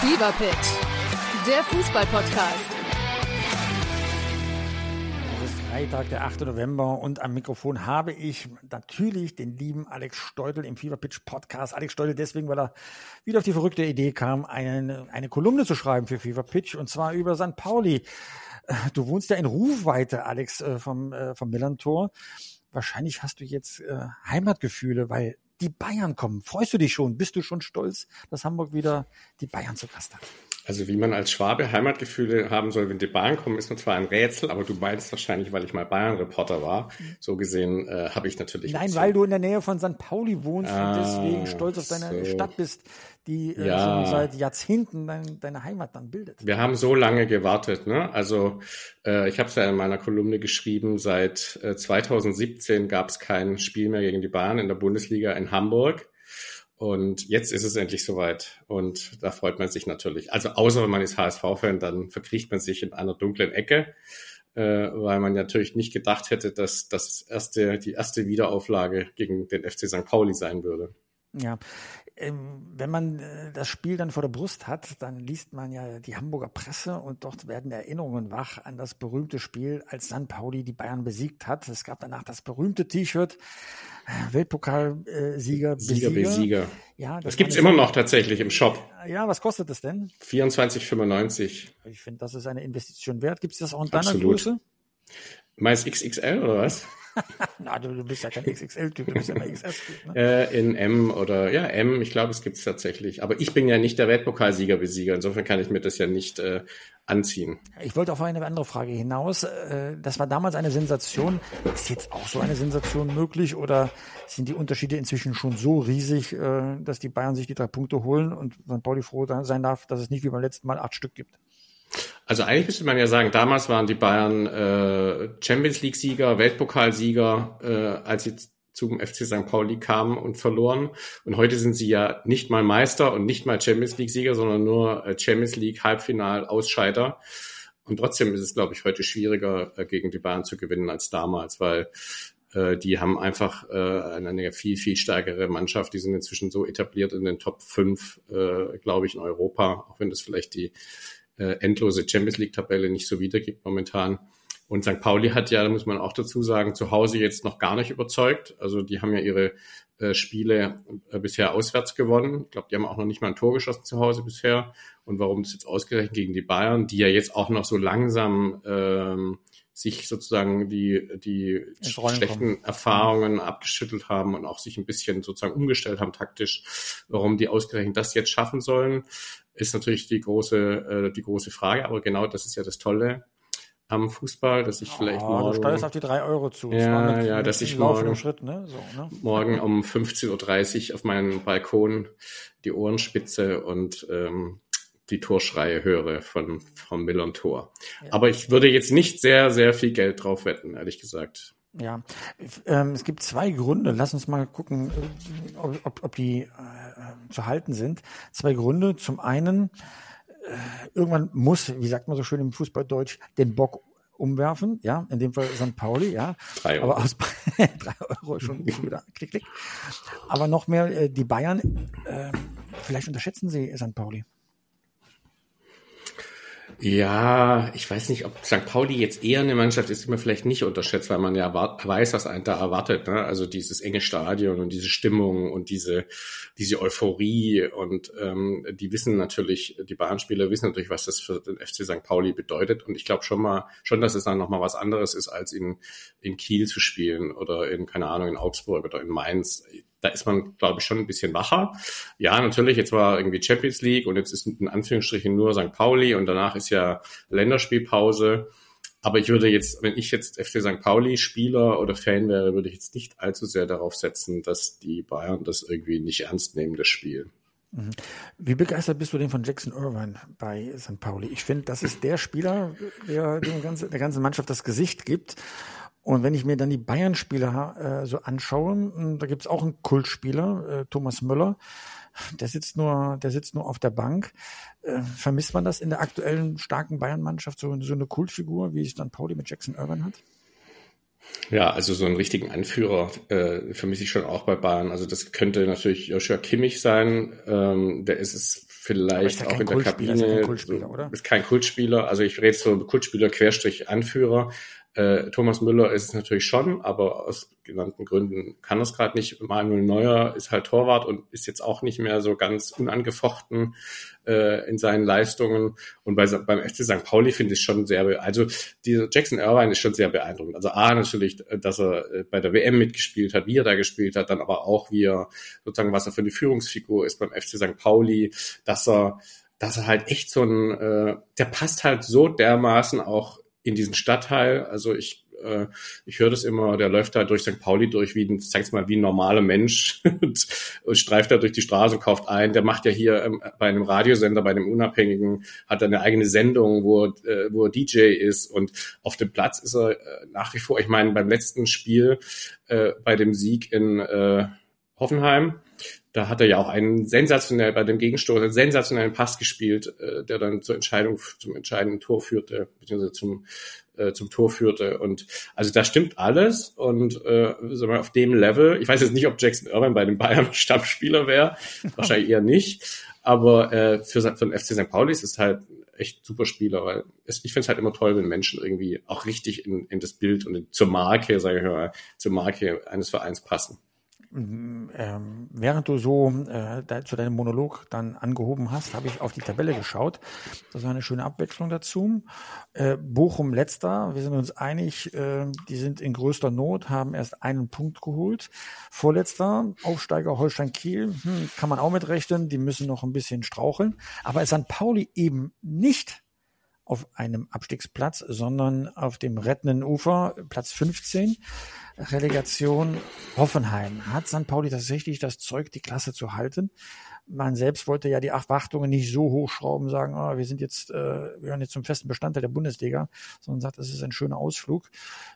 Fever Pitch, der Fußball-Podcast. Es ist Freitag, der 8. November und am Mikrofon habe ich natürlich den lieben Alex Steudel im Fever Pitch Podcast. Alex Steudel deswegen, weil er wieder auf die verrückte Idee kam, eine Kolumne zu schreiben für Fever Pitch und zwar über St. Pauli. Du wohnst ja in Rufweite, Alex, vom Millerntor. Wahrscheinlich hast du jetzt Heimatgefühle, weil die Bayern kommen. Freust du dich schon? Bist du schon stolz, dass Hamburg wieder die Bayern zu Gast hat? Also wie man als Schwabe Heimatgefühle haben soll, wenn die Bayern kommen, ist mir zwar ein Rätsel, aber du meinst wahrscheinlich, weil ich mal Bayern-Reporter war. So gesehen habe ich natürlich... Nein, weil du in der Nähe von St. Pauli wohnst und deswegen stolz auf deine Stadt bist, die schon seit Jahrzehnten deine Heimat dann bildet. Wir haben so lange gewartet, ne? Also ich habe es ja in meiner Kolumne geschrieben, seit 2017 gab es kein Spiel mehr gegen die Bayern in der Bundesliga in Hamburg. Und jetzt ist es endlich soweit und da freut man sich natürlich. Also außer man ist HSV-Fan, dann verkriecht man sich in einer dunklen Ecke, weil man natürlich nicht gedacht hätte, dass die erste Wiederauflage gegen den FC St. Pauli sein würde. Ja, wenn man das Spiel dann vor der Brust hat, dann liest man ja die Hamburger Presse und dort werden Erinnerungen wach an das berühmte Spiel, als St. Pauli die Bayern besiegt hat. Es gab danach das berühmte T-Shirt, Weltpokalsieger, Sieger. Ja, das gibt's immer noch tatsächlich im Shop. Ja, was kostet das denn? 24,95. Ich finde, das ist eine Investition wert. Gibt es das auch in deiner Größe? Meinst XXL oder was? Na, du bist ja kein XXL-Typ, du bist ja ein XS-Typ. Ne? In M oder M, ich glaube, es gibt's tatsächlich. Aber ich bin ja nicht der Weltpokalsieger-Besieger, insofern kann ich mir das ja nicht anziehen. Ich wollte auf eine andere Frage hinaus. Das war damals eine Sensation. Ist jetzt auch so eine Sensation möglich oder sind die Unterschiede inzwischen schon so riesig, dass die Bayern sich die 3 Punkte holen und St. Pauli froh sein darf, dass es nicht wie beim letzten Mal 8 Stück gibt? Also eigentlich müsste man ja sagen, damals waren die Bayern Champions League-Sieger, Weltpokalsieger, als sie zum FC St. Pauli kamen und verloren. Und heute sind sie ja nicht mal Meister und nicht mal Champions League-Sieger, sondern nur Champions League Halbfinal-Ausscheider. Und trotzdem ist es, glaube ich, heute schwieriger, gegen die Bayern zu gewinnen als damals, weil die haben einfach eine viel, viel stärkere Mannschaft. Die sind inzwischen so etabliert in den Top 5, glaube ich, in Europa, auch wenn das vielleicht die endlose Champions-League-Tabelle nicht so wiedergibt momentan. Und St. Pauli hat ja, da muss man auch dazu sagen, zu Hause jetzt noch gar nicht überzeugt. Also die haben ja ihre Spiele bisher auswärts gewonnen. Ich glaube, die haben auch noch nicht mal ein Tor geschossen zu Hause bisher. Und warum das jetzt ausgerechnet gegen die Bayern, die ja jetzt auch noch so langsam sich sozusagen die schlechten Erfahrungen abgeschüttelt haben und auch sich ein bisschen sozusagen umgestellt haben taktisch, warum die ausgerechnet das jetzt schaffen sollen, ist natürlich die große Frage. Aber genau das ist ja das Tolle am Fußball, dass ich vielleicht morgen... Du steuerst auf die 3 Euro zu. Dass ich morgen, Schritt, ne? morgen um 15.30 Uhr auf meinen Balkon die Ohren spitze und die Torschreie höre vom Millerntor. Ja. Aber ich würde jetzt nicht sehr, sehr viel Geld drauf wetten, ehrlich gesagt. Ja, es gibt 2 Gründe. Lass uns mal gucken, ob die zu halten sind. 2 Gründe. Zum einen, irgendwann muss, wie sagt man so schön im Fußballdeutsch, den Bock umwerfen. Ja, in dem Fall St. Pauli, ja. 3 Euro. Aber aus 3 Euro schon wieder klick, klick. Aber noch mehr die Bayern. Vielleicht unterschätzen sie St. Pauli. Ja, ich weiß nicht, ob St. Pauli jetzt eher eine Mannschaft ist, die man vielleicht nicht unterschätzt, weil man ja weiß, was einen da erwartet, ne? Also dieses enge Stadion und diese Stimmung und diese Euphorie und die wissen natürlich, die Bayern-Spieler wissen natürlich, was das für den FC St. Pauli bedeutet und ich glaube schon, dass es dann nochmal was anderes ist, als in Kiel zu spielen oder in Augsburg oder in Mainz. Da ist man, glaube ich, schon ein bisschen wacher. Ja, natürlich, jetzt war irgendwie Champions League und jetzt ist in Anführungsstrichen nur St. Pauli und danach ist ja Länderspielpause. Aber ich würde jetzt, wenn ich jetzt FC St. Pauli Spieler oder Fan wäre, würde ich jetzt nicht allzu sehr darauf setzen, dass die Bayern das irgendwie nicht ernst nehmen, das Spiel. Wie begeistert bist du denn von Jackson Irvine bei St. Pauli? Ich finde, das ist der Spieler, der der ganzen Mannschaft das Gesicht gibt. Und wenn ich mir dann die Bayern-Spieler so anschaue, da gibt's auch einen Kultspieler, Thomas Müller, der sitzt nur auf der Bank. Vermisst man das in der aktuellen starken Bayern-Mannschaft, so eine Kultfigur, wie es dann Pauli mit Jackson Irvine hat? Ja, also so einen richtigen Anführer vermisse ich schon auch bei Bayern. Also das könnte natürlich Joshua Kimmich sein. Der ist es vielleicht auch in der Kabine. Ist ja kein Kultspieler, oder? Ist kein Kultspieler. Also ich rede so Kultspieler / Anführer. Thomas Müller ist es natürlich schon, aber aus genannten Gründen kann es gerade nicht. Manuel Neuer ist halt Torwart und ist jetzt auch nicht mehr so ganz unangefochten in seinen Leistungen. Und beim FC St. Pauli finde ich schon also dieser Jackson Irvine ist schon sehr beeindruckend. Also natürlich, dass er bei der WM mitgespielt hat, wie er da gespielt hat, dann aber auch wie er sozusagen, was er für eine Führungsfigur ist beim FC St. Pauli, dass er halt echt so der passt halt so dermaßen auch in diesen Stadtteil. Also ich höre das immer, der läuft da durch St. Pauli durch wie ein normaler Mensch und streift da durch die Straße und kauft ein. Der macht ja hier bei einem Radiosender, bei einem Unabhängigen, hat er eine eigene Sendung, wo er DJ ist, und auf dem Platz ist er nach wie vor, ich meine, beim letzten Spiel bei dem Sieg in Hoffenheim, da hat er ja auch bei dem Gegenstoß einen sensationellen Pass gespielt, der dann zum entscheidenden Tor führte, beziehungsweise zum Tor führte. Und also da stimmt alles. Und sagen wir, auf dem Level, ich weiß jetzt nicht, ob Jackson Irvine bei den Bayern Stammspieler wäre, wahrscheinlich eher nicht. Aber für den FC St. Pauli ist es halt echt super Spieler, weil ich finde es halt immer toll, wenn Menschen irgendwie auch richtig in das Bild und zur Marke, sage ich mal, zur Marke eines Vereins passen. Während du so zu deinem Monolog dann angehoben hast, habe ich auf die Tabelle geschaut. Das war eine schöne Abwechslung dazu. Bochum letzter, wir sind uns einig, die sind in größter Not, haben erst einen Punkt geholt. Vorletzter, Aufsteiger Holstein Kiel, kann man auch mitrechnen, die müssen noch ein bisschen straucheln. Aber St. Pauli eben nicht auf einem Abstiegsplatz, sondern auf dem rettenden Ufer, Platz 15. Relegation Hoffenheim. Hat St. Pauli tatsächlich das Zeug, die Klasse zu halten? Man selbst wollte ja die Erwartungen nicht so hochschrauben, sagen, wir gehören jetzt zum festen Bestandteil der Bundesliga, sondern sagt, das ist ein schöner Ausflug.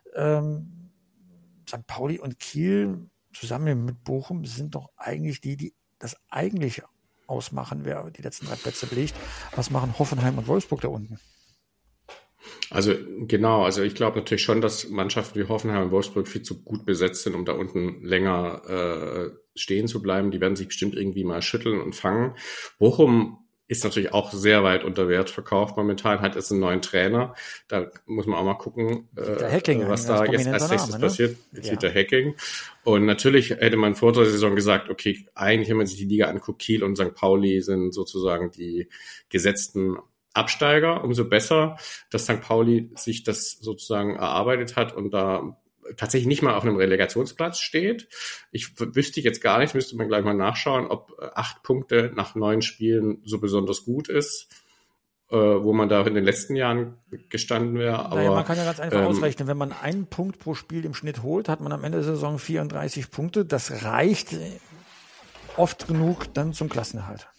St. Pauli und Kiel zusammen mit Bochum sind doch eigentlich die das eigentlich ausmachen, wer die letzten 3 Plätze belegt. Was machen Hoffenheim und Wolfsburg da unten? Also genau, also ich glaube natürlich schon, dass Mannschaften wie Hoffenheim und Wolfsburg viel zu gut besetzt sind, um da unten länger stehen zu bleiben. Die werden sich bestimmt irgendwie mal schütteln und fangen. Bochum ist natürlich auch sehr weit unter Wert verkauft momentan, hat jetzt einen neuen Trainer. Da muss man auch mal gucken, was da jetzt als nächstes passiert. Jetzt wird der Hacking. Und natürlich hätte man vor der Saison gesagt, okay, eigentlich, wenn man sich die Liga anguckt, Kiel und St. Pauli sind sozusagen die gesetzten Absteiger. Umso besser, dass St. Pauli sich das sozusagen erarbeitet hat und da tatsächlich nicht mal auf einem Relegationsplatz steht. Ich wüsste jetzt gar nicht, müsste man gleich mal nachschauen, ob 8 Punkte nach 9 Spielen so besonders gut ist, wo man da in den letzten Jahren gestanden wäre. Aber man kann ja ganz einfach ausrechnen, wenn man 1 Punkt pro Spiel im Schnitt holt, hat man am Ende der Saison 34 Punkte. Das reicht oft genug dann zum Klassenerhalt.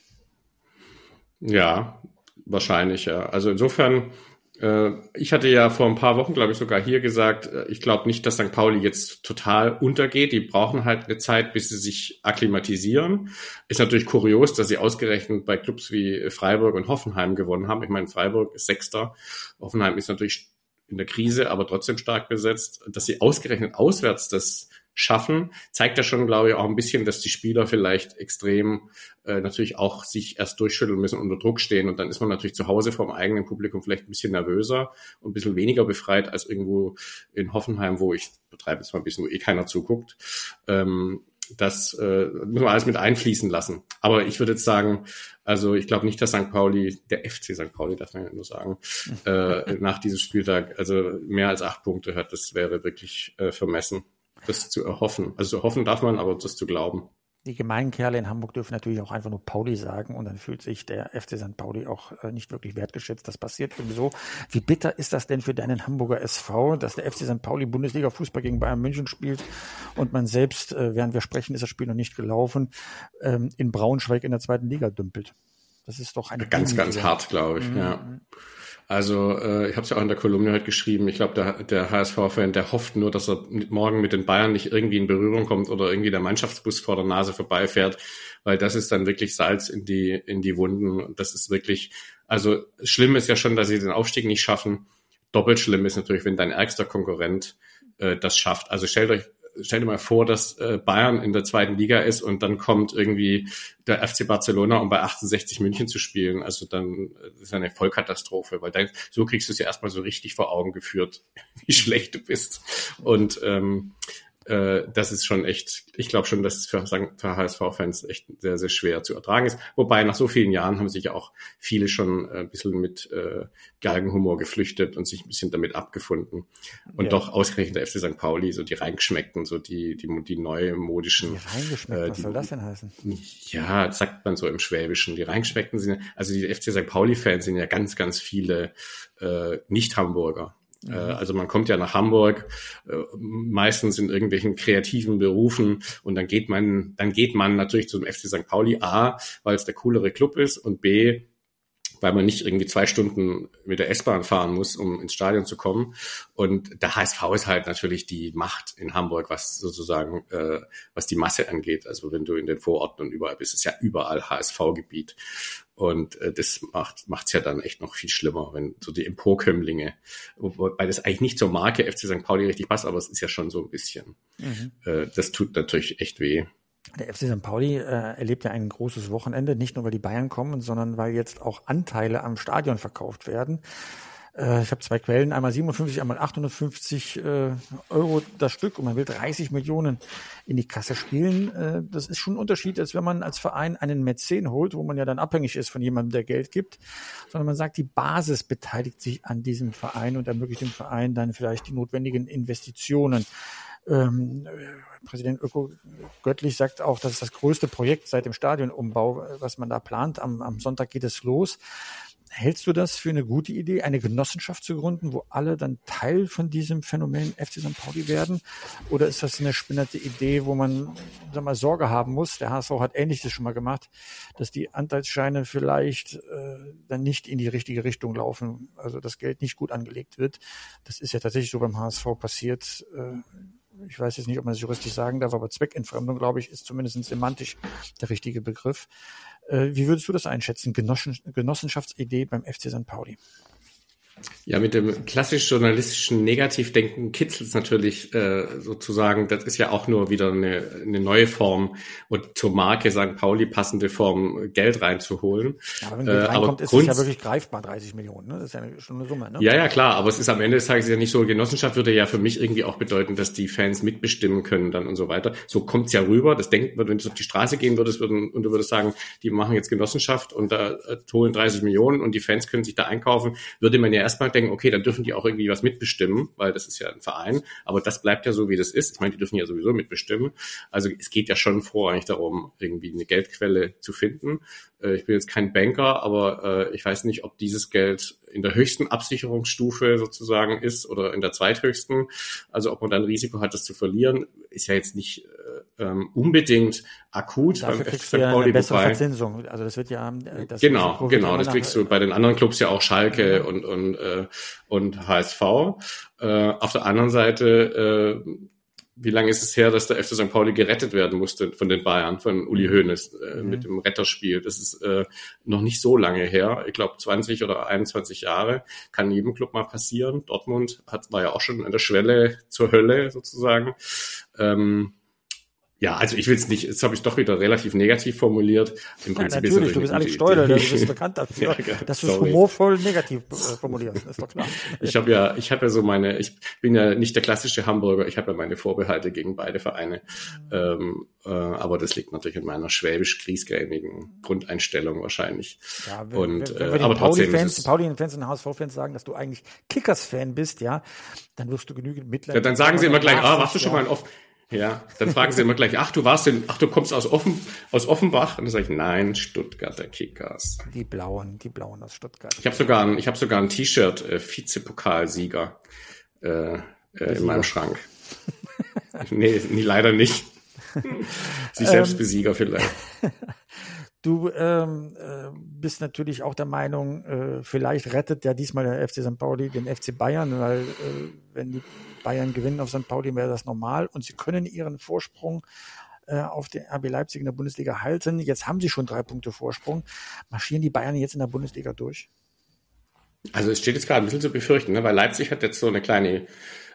Ja, wahrscheinlich, ja. Also insofern, ich hatte ja vor ein paar Wochen, glaube ich, sogar hier gesagt, ich glaube nicht, dass St. Pauli jetzt total untergeht. Die brauchen halt eine Zeit, bis sie sich akklimatisieren. Ist natürlich kurios, dass sie ausgerechnet bei Clubs wie Freiburg und Hoffenheim gewonnen haben. Ich meine, Freiburg ist 6. Hoffenheim ist natürlich in der Krise, aber trotzdem stark besetzt. Dass sie ausgerechnet auswärts das schaffen, zeigt ja schon, glaube ich, auch ein bisschen, dass die Spieler vielleicht extrem natürlich auch sich erst durchschütteln müssen, unter Druck stehen, und dann ist man natürlich zu Hause vor dem eigenen Publikum vielleicht ein bisschen nervöser und ein bisschen weniger befreit als irgendwo in Hoffenheim, wo ich betreibe jetzt mal ein bisschen, wo keiner zuguckt. Das muss man alles mit einfließen lassen. Aber ich würde jetzt sagen, also ich glaube nicht, dass St. Pauli, der FC St. Pauli, darf man ja nur sagen, nach diesem Spieltag also mehr als 8 Punkte hat. Das wäre wirklich vermessen, das zu erhoffen. Also hoffen darf man, aber das zu glauben. Die gemeinen Kerle in Hamburg dürfen natürlich auch einfach nur Pauli sagen, und dann fühlt sich der FC St. Pauli auch nicht wirklich wertgeschätzt. Das passiert eben so. Wie bitter ist das denn für deinen Hamburger SV, dass der FC St. Pauli Bundesliga-Fußball gegen Bayern München spielt und man selbst, während wir sprechen, ist das Spiel noch nicht gelaufen, in Braunschweig in der 2. Liga dümpelt? Das ist doch eine ganz hart, glaube ich. Ja. Also ich habe es ja auch in der Kolumne heute geschrieben, ich glaube, der HSV-Fan, der hofft nur, dass er morgen mit den Bayern nicht irgendwie in Berührung kommt oder irgendwie der Mannschaftsbus vor der Nase vorbeifährt, weil das ist dann wirklich Salz in die Wunden. Und das ist wirklich, also schlimm ist ja schon, dass sie den Aufstieg nicht schaffen. Doppelt schlimm ist natürlich, wenn dein ärgster Konkurrent das schafft. Also stellt euch stell dir mal vor, dass Bayern in der zweiten Liga ist und dann kommt irgendwie der FC Barcelona, um bei 68 München zu spielen. Also dann ist eine Vollkatastrophe, weil dann, so kriegst du es ja erstmal so richtig vor Augen geführt, wie schlecht du bist. Und das ist schon echt, ich glaube schon, dass es für HSV-Fans echt sehr, sehr schwer zu ertragen ist. Wobei nach so vielen Jahren haben sich ja auch viele schon ein bisschen mit Galgenhumor geflüchtet und sich ein bisschen damit abgefunden. Und doch ausgerechnet der FC St. Pauli, so die Reingeschmeckten, so die neue modischen. Die Reingeschmeckten, was soll das denn heißen? Ja, sagt man so im Schwäbischen. Die Reingeschmeckten sind, also die FC St. Pauli-Fans sind ja ganz, ganz viele Nicht-Hamburger. Also man kommt ja nach Hamburg, meistens in irgendwelchen kreativen Berufen und dann geht man natürlich zum FC St. Pauli, A, weil es der coolere Club ist und B, weil man nicht irgendwie 2 Stunden mit der S-Bahn fahren muss, um ins Stadion zu kommen. Und der HSV ist halt natürlich die Macht in Hamburg, was sozusagen, was die Masse angeht. Also wenn du in den Vororten und überall bist, ist ja überall HSV-Gebiet. Und das macht's ja dann echt noch viel schlimmer, wenn so die Emporkömmlinge, wobei das eigentlich nicht zur Marke FC St. Pauli richtig passt, aber es ist ja schon so ein bisschen. Das tut natürlich echt weh. Der FC St. Pauli erlebt ja ein großes Wochenende, nicht nur weil die Bayern kommen, sondern weil jetzt auch Anteile am Stadion verkauft werden. Ich habe 2 Quellen, einmal 57, einmal 850 Euro das Stück und man will 30 Millionen in die Kasse spielen. Das ist schon ein Unterschied, als wenn man als Verein einen Mäzen holt, wo man ja dann abhängig ist von jemandem, der Geld gibt, sondern man sagt, die Basis beteiligt sich an diesem Verein und ermöglicht dem Verein dann vielleicht die notwendigen Investitionen. Präsident Öko Göttlich sagt auch, das ist das größte Projekt seit dem Stadionumbau, was man da plant. Am Sonntag geht es los. Hältst du das für eine gute Idee, eine Genossenschaft zu gründen, wo alle dann Teil von diesem Phänomen FC St. Pauli werden? Oder ist das eine spinnerte Idee, wo man Sorge haben muss? Der HSV hat Ähnliches schon mal gemacht, dass die Anteilsscheine vielleicht dann nicht in die richtige Richtung laufen, also das Geld nicht gut angelegt wird. Das ist ja tatsächlich so beim HSV passiert. Ich weiß jetzt nicht, ob man das juristisch sagen darf, aber Zweckentfremdung, glaube ich, ist zumindest semantisch der richtige Begriff. Wie würdest du das einschätzen, Genossenschaftsidee beim FC St. Pauli? Ja, mit dem klassisch journalistischen Negativdenken kitzelt es natürlich sozusagen, das ist ja auch nur wieder eine neue Form und zur Marke St. Pauli passende Form, Geld reinzuholen. Ja, aber wenn Geld reinkommt, ist es ja wirklich greifbar, 30 Millionen, ne? Das ist ja schon eine Summe, ne? Ja, klar, aber es ist am Ende des Tages ja nicht so, Genossenschaft würde ja für mich irgendwie auch bedeuten, dass die Fans mitbestimmen können dann und so weiter. So kommt's ja rüber, das denkt man, wenn du auf die Straße gehen würdest und du würdest sagen, die machen jetzt Genossenschaft und da holen 30 Millionen und die Fans können sich da einkaufen, würde man ja erstmal denken, okay, dann dürfen die auch irgendwie was mitbestimmen, weil das ist ja ein Verein, aber das bleibt ja so, wie das ist. Ich meine, die dürfen ja sowieso mitbestimmen. Also es geht ja schon vorrangig darum, irgendwie eine Geldquelle zu finden. Ich bin jetzt kein Banker, aber ich weiß nicht, ob dieses Geld in der höchsten Absicherungsstufe sozusagen ist oder in der zweithöchsten. Also ob man dann Risiko hat, das zu verlieren, ist ja jetzt nicht unbedingt akut. Dafür kriegst du ja eine bessere Verzinsung. Also das wird ja genau. Das kriegst du bei den anderen Clubs ja auch Schalke und HSV. Auf der anderen Seite wie lange ist es her, dass der FC St. Pauli gerettet werden musste von den Bayern, von Uli Hoeneß mit dem Retterspiel? Das ist noch nicht so lange her. Ich glaube 20 oder 21 Jahre. Kann jedem Club mal passieren. Dortmund war ja auch schon an der Schwelle zur Hölle sozusagen. Ja, also ich will es nicht, jetzt habe ich doch wieder relativ negativ formuliert. Im Prinzip ja, natürlich, du bist Alex Steudel, du bist bekannt dafür, dass du es humorvoll negativ formulierst, ist doch klar. Ich bin ja nicht der klassische Hamburger, ich habe ja meine Vorbehalte gegen beide Vereine, aber das liegt natürlich in meiner schwäbisch-griesgrämigen Grundeinstellung wahrscheinlich. Ja, wenn aber Pauli-Fans und HSV-Fans sagen, dass du eigentlich Kickers-Fan bist, ja, dann wirst du genügend Mitleid. Ja, dann sagen sie immer gleich, warst du schon mal Ja, dann fragen sie immer gleich, du kommst aus Offenbach? Und dann sage ich, nein, Stuttgarter Kickers. Die Blauen aus Stuttgart. Ich habe sogar ein T-Shirt, Vizepokalsieger, in meinem Schrank. Nee, leider nicht. Sich selbst Besieger vielleicht. Du bist natürlich auch der Meinung, vielleicht rettet ja diesmal der FC St. Pauli den FC Bayern, weil wenn die Bayern gewinnen auf St. Pauli, wäre das normal und sie können ihren Vorsprung auf den RB Leipzig in der Bundesliga halten. Jetzt haben sie schon 3 Punkte Vorsprung. Marschieren die Bayern jetzt in der Bundesliga durch? Also es steht jetzt gerade ein bisschen zu befürchten, ne? Weil Leipzig hat jetzt so eine kleine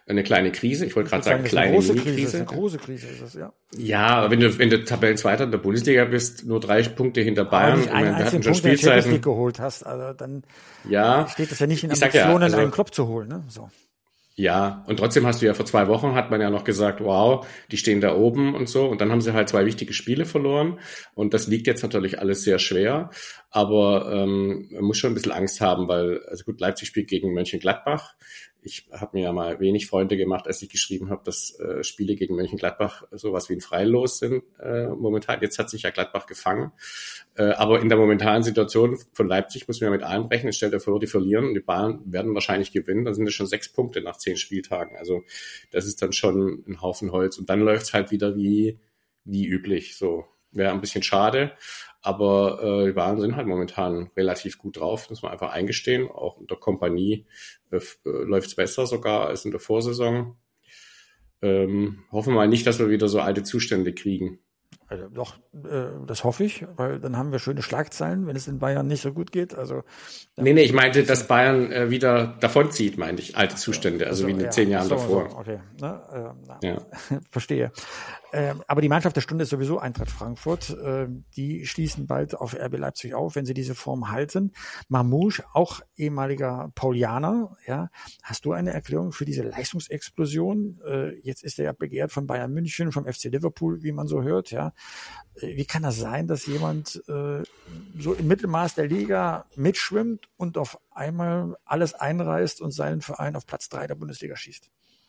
eine kleine Krise. Ich wollte gerade sagen, kleine Mini-Krise. Eine große Krise ist es, ja. Ja, aber wenn du Tabellenzweiter in der Bundesliga bist, nur 3 Punkte hinter Bayern, und wir hatten schon Spielzeiten geholt hast, also dann steht es ja nicht in Ambitionen, einen Klopp zu holen, ne? So. Ja, und trotzdem hast du ja vor 2 Wochen hat man ja noch gesagt, wow, die stehen da oben und so. Und dann haben sie halt 2 wichtige Spiele verloren. Und das liegt jetzt natürlich alles sehr schwer. Aber man muss schon ein bisschen Angst haben, weil, also gut, Leipzig spielt gegen Mönchengladbach. Ich habe mir ja mal wenig Freunde gemacht, als ich geschrieben habe, dass Spiele gegen Mönchengladbach sowas wie ein Freilos sind momentan. Jetzt hat sich ja Gladbach gefangen. Aber in der momentanen Situation von Leipzig müssen wir mit allem rechnen. Stellt dir vor, die verlieren und die Bayern werden wahrscheinlich gewinnen. Dann sind es schon 6 Punkte nach 10 Spieltagen. Also das ist dann schon ein Haufen Holz. Und dann läuft es halt wieder wie üblich. So wäre ein bisschen schade. Aber die Bayern sind halt momentan relativ gut drauf, muss man einfach eingestehen. Auch unter Kompanie läuft es besser sogar als in der Vorsaison. Hoffen wir mal nicht, dass wir wieder so alte Zustände kriegen. Also doch, das hoffe ich, weil dann haben wir schöne Schlagzeilen, wenn es in Bayern nicht so gut geht. Also nee, ich meinte, dass Bayern wieder davonzieht, meinte ich, alte Zustände, also wie in den 10 Jahren davor. Okay, verstehe. Aber die Mannschaft der Stunde ist sowieso Eintracht Frankfurt. Die schließen bald auf RB Leipzig auf, wenn sie diese Form halten. Mamouche, auch ehemaliger Paulianer. Ja, hast du eine Erklärung für diese Leistungsexplosion? Jetzt ist er ja begehrt von Bayern München, vom FC Liverpool, wie man so hört. Ja, wie kann das sein, dass jemand so im Mittelmaß der Liga mitschwimmt und auf einmal alles einreißt und seinen Verein auf Platz 3 der Bundesliga schießt?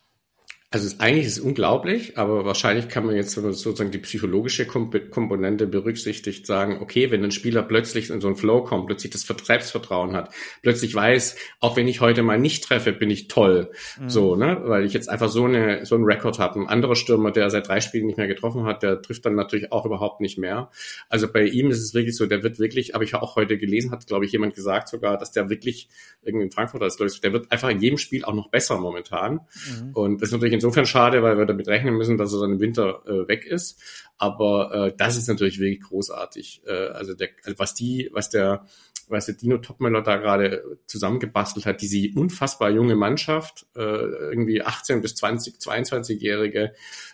Also eigentlich ist es unglaublich, aber wahrscheinlich kann man jetzt, wenn man sozusagen die psychologische Komponente berücksichtigt, sagen, okay, wenn ein Spieler plötzlich in so einen Flow kommt, plötzlich das Selbstvertrauen hat, plötzlich weiß, auch wenn ich heute mal nicht treffe, bin ich toll. So, ne, weil ich jetzt einfach so einen Rekord habe. Ein anderer Stürmer, der seit 3 Spielen nicht mehr getroffen hat, der trifft dann natürlich auch überhaupt nicht mehr. Also bei ihm ist es wirklich so, der wird wirklich, habe ich ja auch heute gelesen, hat, glaube ich, jemand gesagt sogar, dass der wirklich irgendwie in Frankfurt ist, glaube ich, der wird einfach in jedem Spiel auch noch besser momentan. Und das ist natürlich insofern schade, weil wir damit rechnen müssen, dass er dann im Winter weg ist. Aber das ist natürlich wirklich großartig. Was der Dino Topmöller da gerade zusammengebastelt hat, diese unfassbar junge Mannschaft, irgendwie 18 bis 22-Jährige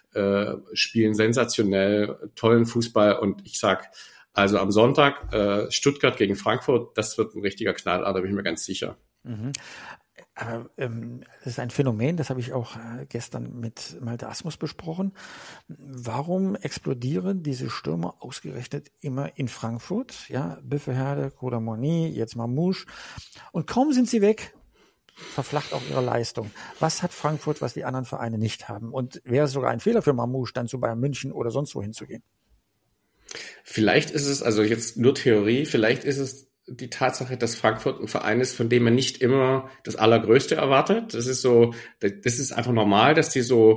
spielen sensationell, tollen Fußball. Und ich sag, also am Sonntag Stuttgart gegen Frankfurt, das wird ein richtiger Knaller, da bin ich mir ganz sicher. Mhm. Aber das ist ein Phänomen, das habe ich auch gestern mit Malte Asmus besprochen. Warum explodieren diese Stürmer ausgerechnet immer in Frankfurt? Ja, Büffelherde, Kodamoni, jetzt Mamouche. Und kaum sind sie weg, verflacht auch ihre Leistung. Was hat Frankfurt, was die anderen Vereine nicht haben? Und wäre es sogar ein Fehler für Mamouche, dann zu Bayern München oder sonst wo hinzugehen? Vielleicht ist es, also jetzt nur Theorie, vielleicht ist es die Tatsache, dass Frankfurt ein Verein ist, von dem man nicht immer das Allergrößte erwartet. Das ist einfach normal, dass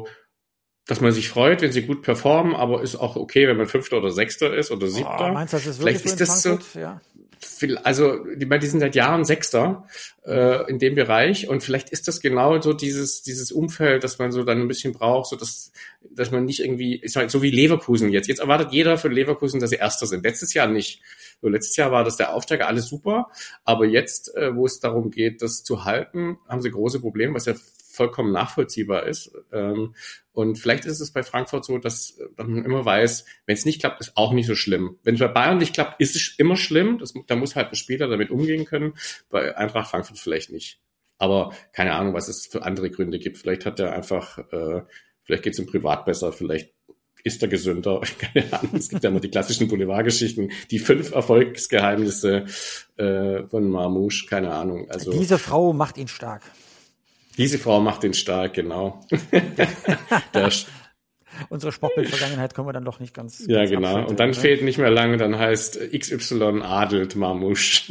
man sich freut, wenn sie gut performen, aber ist auch okay, wenn man 5. oder 6. ist oder 7. Meinst du, das ist wirklich vielleicht so ist in Frankfurt? So, ja. Also, die sind seit Jahren 6. In dem Bereich und vielleicht ist das genau so dieses Umfeld, das man so dann ein bisschen braucht, so dass man nicht irgendwie, ist halt so wie Leverkusen jetzt. Jetzt erwartet jeder von Leverkusen, dass sie Erster sind. Letztes Jahr nicht. So, letztes Jahr war das der Aufsteiger, alles super, aber jetzt, wo es darum geht, das zu halten, haben sie große Probleme, was ja vollkommen nachvollziehbar ist. Und vielleicht ist es bei Frankfurt so, dass man immer weiß, wenn es nicht klappt, ist auch nicht so schlimm. Wenn es bei Bayern nicht klappt, ist es immer schlimm. Da muss halt ein Spieler damit umgehen können. Bei Eintracht Frankfurt vielleicht nicht. Aber keine Ahnung, was es für andere Gründe gibt. Vielleicht hat er einfach, vielleicht geht es ihm privat besser, vielleicht ist er gesünder. Keine Ahnung. Es gibt ja immer die klassischen Boulevardgeschichten, die 5 Erfolgsgeheimnisse von Mamouche, keine Ahnung. Also diese Frau macht ihn stark. Diese Frau macht ihn stark, genau. Unsere Sportbild-Vergangenheit können wir dann doch nicht ganz ja, genau. Und dann fehlt nicht mehr lange, dann heißt XY adelt Mamouche.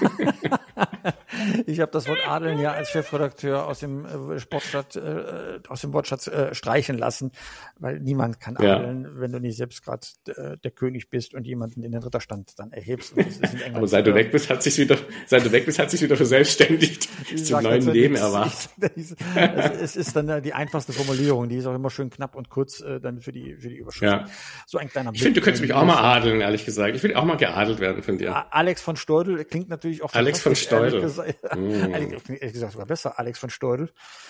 Ich habe das Wort Adeln ja als Chefredakteur aus dem Wortschatz streichen lassen, weil niemand kann adeln, wenn du nicht selbst gerade der König bist und jemanden in den Ritterstand dann erhebst. Aber seit du weg bist, hat sich's wieder verselbstständigt, zum neuen Leben erwacht. Es ist dann die einfachste Formulierung, die ist auch immer schön knapp und kurz dann für die Überschrift. Ja. So ein kleiner Blick. Ich finde, du könntest mich auch mal adeln, ehrlich gesagt. Ich will auch mal geadelt werden von dir. Alex von Steudel klingt natürlich auch Alex von Steudel. Ehrlich gesagt sogar besser, Alex von Steudel.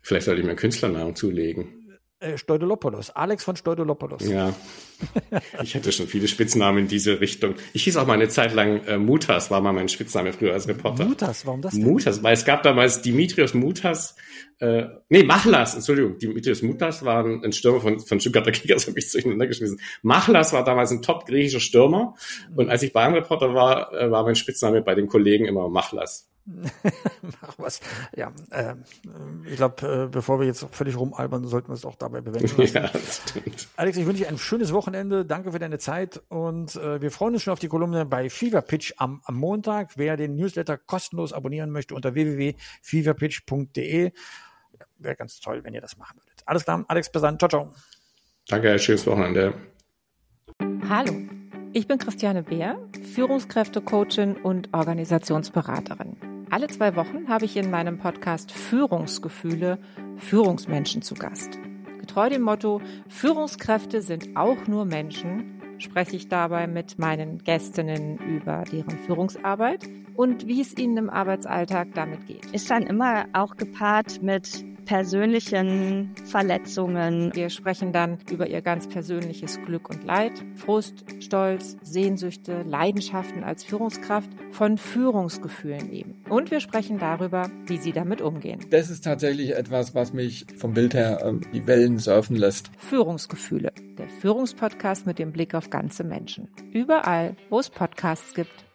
Vielleicht sollte ich mir einen Künstlernamen zulegen. Stoidolopoulos, Alex von Stoidolopoulos. Ja, ich hatte schon viele Spitznamen in diese Richtung. Ich hieß auch mal eine Zeit lang Mutas, war mal mein Spitzname früher als Reporter. Mutas, warum das denn? Mutas, weil es gab damals Dimitrios Mutas, Machlas, Entschuldigung, Dimitrios Mutas war ein Stürmer von Stuttgarter Kickers, habe ich durcheinander geschmissen. Machlas war damals ein top griechischer Stürmer und als ich Bayern-Reporter war mein Spitzname bei den Kollegen immer Machlas. Mach was. Ja, ich glaube, bevor wir jetzt völlig rumalbern, sollten wir es auch dabei bewenden lassen. Ja, das stimmt. Alex, ich wünsche dir ein schönes Wochenende. Danke für deine Zeit und wir freuen uns schon auf die Kolumne bei Fever Pitch am Montag. Wer den Newsletter kostenlos abonnieren möchte, unter www.feverpitch.de. Wäre ganz toll, wenn ihr das machen würdet. Alles klar, Alex, bis dann. Ciao, ciao. Danke, schönes Wochenende. Hallo, ich bin Christiane Beer, Führungskräfte-Coachin und Organisationsberaterin. Alle 2 Wochen habe ich in meinem Podcast Führungsgefühle Führungsmenschen zu Gast. Getreu dem Motto, Führungskräfte sind auch nur Menschen, spreche ich dabei mit meinen Gästinnen über deren Führungsarbeit und wie es ihnen im Arbeitsalltag damit geht. Ist dann immer auch gepaart mit persönlichen Verletzungen. Wir sprechen dann über ihr ganz persönliches Glück und Leid, Frust, Stolz, Sehnsüchte, Leidenschaften als Führungskraft, von Führungsgefühlen eben. Und wir sprechen darüber, wie sie damit umgehen. Das ist tatsächlich etwas, was mich vom Bild her die Wellen surfen lässt. Führungsgefühle, der Führungspodcast mit dem Blick auf ganze Menschen. Überall, wo es Podcasts gibt.